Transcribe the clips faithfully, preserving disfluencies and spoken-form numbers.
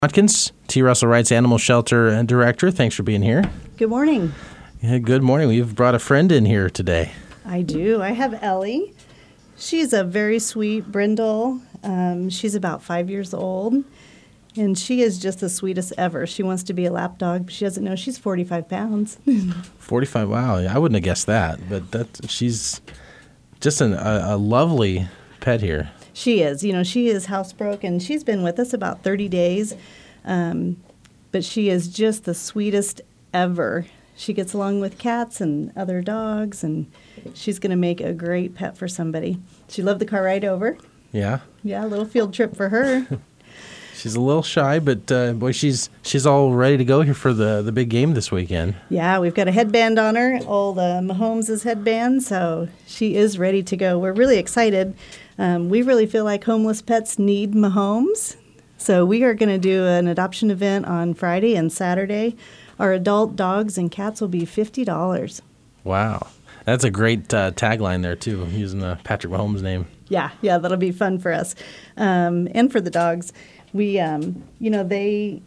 Watkins, T. Russell Wright's Animal Shelter Director. Thanks for being here. Good morning. Yeah, good morning. We've brought a friend in here today. I do. I have Ellie. She's a very sweet brindle. Um, she's about five years old, and she is just the sweetest ever. She wants to be a lap dog, but she doesn't know she's forty-five pounds. forty-five, wow. I wouldn't have guessed that, but that, she's just an, a, a lovely pet here. She is. You know, she is housebroken. She's been with us about thirty days, um, but she is just the sweetest ever. She gets along with cats and other dogs, and she's going to make a great pet for somebody. She loved the car ride over. Yeah? Yeah, a little field trip for her. She's a little shy, but uh, boy, she's she's all ready to go here for the, the big game this weekend. Yeah, we've got a headband on her, all the Mahomes' headband, so she is ready to go. We're really excited. Um, we really feel like homeless pets need Mahomes, so we are going to do an adoption event on Friday and Saturday. Our adult dogs and cats will be fifty dollars. Wow. That's a great uh, tagline there, too, using the Patrick Mahomes name. Yeah, yeah, that'll be fun for us um, and for the dogs. We, um, you know, they,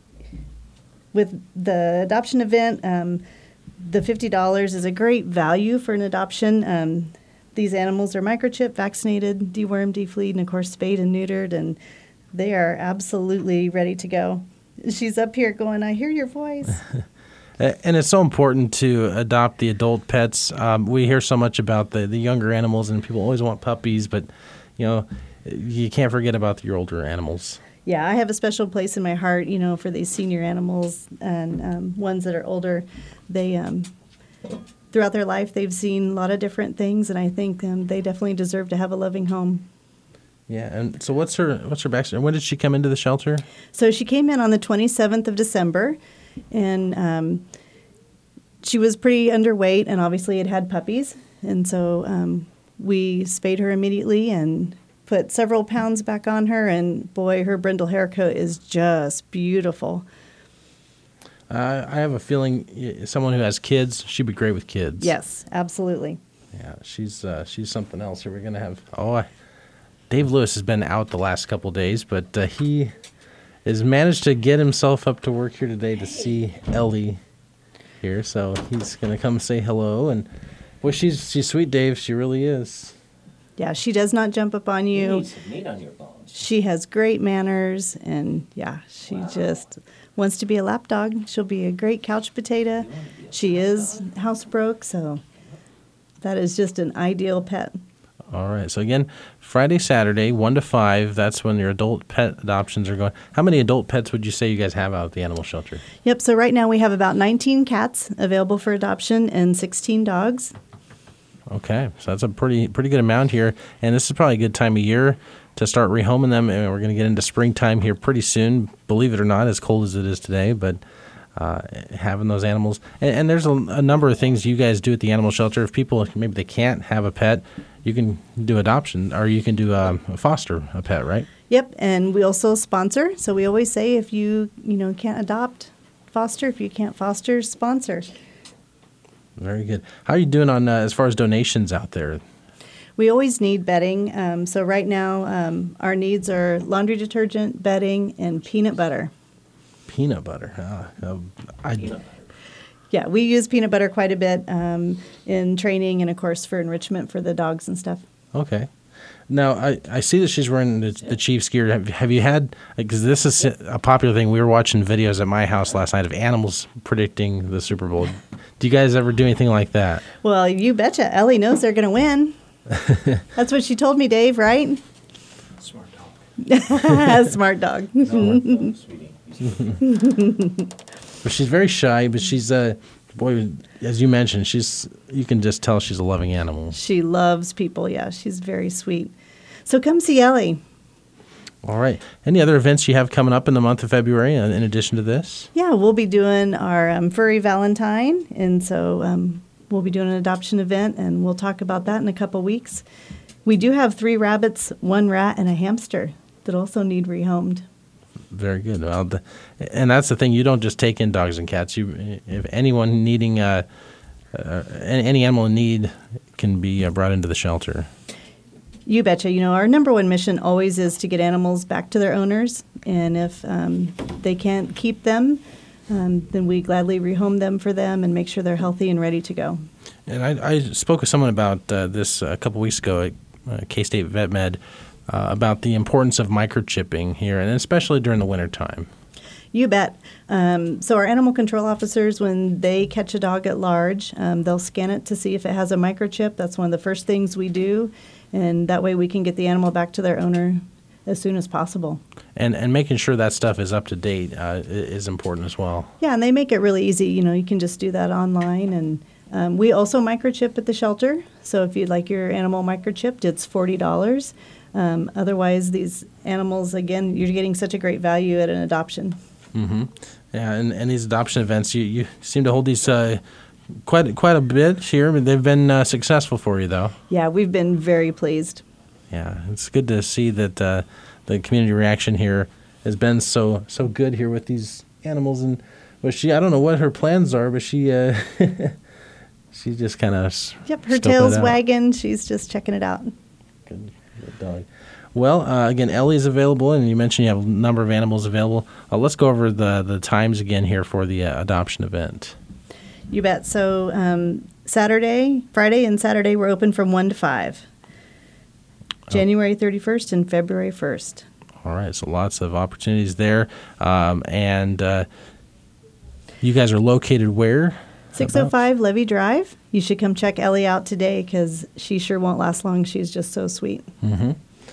with the adoption event, um, the fifty dollars is a great value for an adoption. Um, these animals are microchipped, vaccinated, dewormed, defleed, and, of course, spayed and neutered, and they are absolutely ready to go. She's up here going, I hear your voice. And it's so important to adopt the adult pets. Um, we hear so much about the, the younger animals, and people always want puppies, but, you know, you can't forget about your older animals. Yeah, I have a special place in my heart, you know, for these senior animals and um, ones that are older. They, um, throughout their life, they've seen a lot of different things, and I think um, they definitely deserve to have a loving home. Yeah, and so what's her what's her backstory? When did she come into the shelter? So she came in on the twenty-seventh of December, and um, she was pretty underweight, and obviously had had puppies, and so um, we spayed her immediately and put several pounds back on her, and boy, her brindle hair coat is just beautiful. Uh, I have a feeling someone who has kids, she'd be great with kids. Yes, absolutely. Yeah, she's uh, she's something else. Here we're gonna have. Oh, I, Dave Lewis has been out the last couple of days, but uh, he has managed to get himself up to work here today to see Ellie here. So he's gonna come say hello, and boy, she's she's sweet, Dave. She really is. Yeah, she does not jump up on you. You need some meat on your bones. She has great manners, and yeah, she Wow. just wants to be a lap dog. She'll be a great couch potato. She is housebroke, so that is just an ideal pet. All right. So again, Friday, Saturday, one to five. That's when your adult pet adoptions are going. How many adult pets would you say you guys have out at the animal shelter? Yep. So right now we have about nineteen cats available for adoption and sixteen dogs. Okay, so that's a pretty pretty good amount here, and this is probably a good time of year to start rehoming them. And we're going to get into springtime here pretty soon. Believe it or not, as cold as it is today, but uh, having those animals, and, and there's a, a number of things you guys do at the animal shelter. If people maybe they can't have a pet, you can do adoption, or you can do um, a foster a pet, right? Yep, and we also sponsor. So we always say if you you know can't adopt, foster. If you can't foster, sponsor. Very good. How are you doing on uh, as far as donations out there? We always need bedding. Um, so right now, um, our needs are laundry detergent, bedding, and peanut butter. Peanut butter. Uh, uh, I, Peanut butter. Yeah, we use peanut butter quite a bit um, in training and, of course, for enrichment for the dogs and stuff. Okay. Now, I, I see that she's wearing the, the Chiefs gear. Have, have you had, because this is a popular thing. We were watching videos at my house last night of animals predicting the Super Bowl. Do you guys ever do anything like that? Well, you betcha. Ellie knows they're going to win. That's what she told me, Dave, right? Smart dog. Smart dog. No, sweetie. But she's very shy, but she's, uh, boy, as you mentioned, she's, you can just tell she's a loving animal. She loves people, yeah. She's very sweet. So come see Ellie. All right. Any other events you have coming up in the month of February uh, in addition to this? Yeah, we'll be doing our um, Furry Valentine, and so um, we'll be doing an adoption event, and we'll talk about that in a couple weeks. We do have three rabbits, one rat, and a hamster that also need rehomed. Very good. Well, the, and that's the thing. You don't just take in dogs and cats. You, if anyone needing uh, uh, any, any animal in need can be uh, brought into the shelter. You betcha. You know, our number one mission always is to get animals back to their owners. And if um, they can't keep them, um, then we gladly rehome them for them and make sure they're healthy and ready to go. And I, I spoke with someone about uh, this a couple weeks ago at uh, K-State Vet Med uh, about the importance of microchipping here, and especially during the wintertime. You bet. Um, so our animal control officers, when they catch a dog at large, um, they'll scan it to see if it has a microchip. That's one of the first things we do, and that way we can get the animal back to their owner as soon as possible. And and making sure that stuff is up to date uh, is important as well. Yeah, and they make it really easy. You know, you can just do that online, and um, we also microchip at the shelter. So if you'd like your animal microchipped, it's forty dollars. Um, otherwise, these animals, again, you're getting such a great value at an adoption. Mm-hmm. Yeah, and, and these adoption events, you, you seem to hold these uh, quite quite a bit here. But they've been uh, successful for you, though. Yeah, we've been very pleased. Yeah, it's good to see that uh, the community reaction here has been so so good here with these animals. And well, she, I don't know what her plans are, but she uh, she just kind of yep, her tail's wagging. She's just checking it out. Good, good dog. Well, uh, again, Ellie is available, and you mentioned you have a number of animals available. Uh, let's go over the, the times again here for the uh, adoption event. You bet. So um, Saturday, Friday and Saturday, we're open from one to five. January thirty-first and February first. All right, so lots of opportunities there. Um, and uh, you guys are located where? six oh five Levy Drive. You should come check Ellie out today because she sure won't last long. She's just so sweet. Mm-hmm.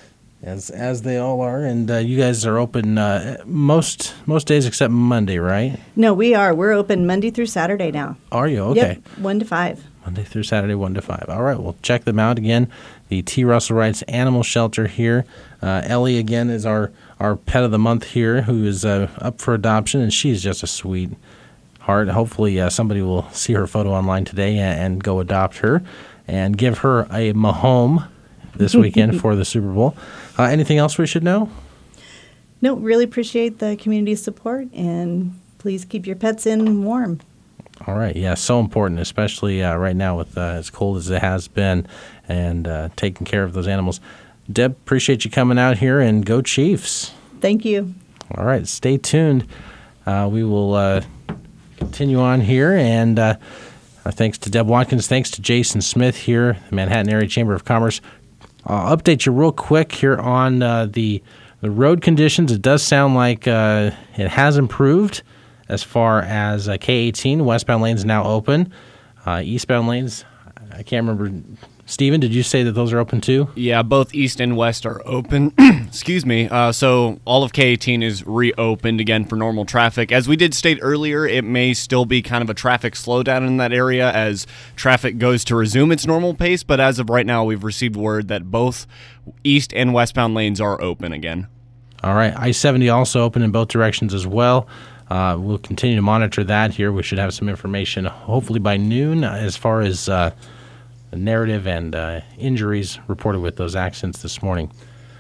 As as they all are, and uh, you guys are open uh, most most days except Monday, right? No, we are. We're open Monday through Saturday now. Are you? Okay. Yep, one to five. Monday through Saturday, one to five. All right, well, check them out again. The T. Russell Wright's Animal Shelter here. Uh, Ellie, again, is our, our pet of the month here, who is uh, up for adoption, and she's just a sweet heart. Hopefully uh, somebody will see her photo online today and, and go adopt her and give her a Mahome this weekend for the Super Bowl. Uh, anything else we should know? No, really appreciate the community's support, and please keep your pets in warm. All right. Yeah, so important, especially uh, right now with uh, as cold as it has been, and uh, taking care of those animals. Deb, appreciate you coming out here, and go Chiefs. Thank you. All right. Stay tuned. Uh, we will uh, continue on here, and uh, our thanks to Deb Watkins. Thanks to Jason Smith here, the Manhattan Area Chamber of Commerce. I'll update you real quick here on uh, the the road conditions. It does sound like uh, it has improved as far as uh, K eighteen. Westbound lanes now open. Uh, eastbound lanes, I can't remember. Steven, did you say that those are open too? Yeah, both east and west are open. Excuse me. Uh, so all of K eighteen is reopened again for normal traffic. As we did state earlier, it may still be kind of a traffic slowdown in that area as traffic goes to resume its normal pace. But as of right now, we've received word that both east and westbound lanes are open again. All right. I seventy also open in both directions as well. Uh, we'll continue to monitor that here. We should have some information hopefully by noon as far as uh, the narrative and uh, injuries reported with those accidents this morning.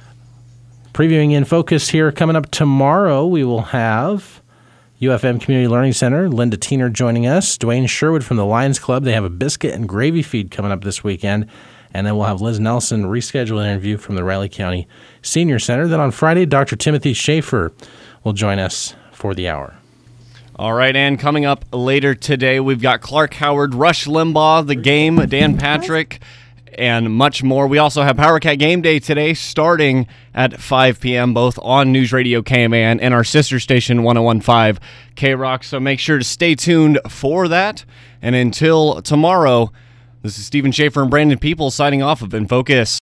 Previewing In Focus here coming up tomorrow, we will have U F M Community Learning Center, Linda Tiener joining us, Dwayne Sherwood from the Lions Club. They have a biscuit and gravy feed coming up this weekend. And then we'll have Liz Nelson reschedule an interview from the Riley County Senior Center. Then on Friday, Doctor Timothy Schaefer will join us for the hour. All right, and coming up later today, we've got Clark Howard, Rush Limbaugh, The Game, Dan Patrick, and much more. We also have Power Cat Game Day today starting at five p.m., both on News Radio K M A N and our sister station one oh one point five K Rock. So make sure to stay tuned for that. And until tomorrow, this is Stephen Schaefer and Brandon People signing off of In Focus.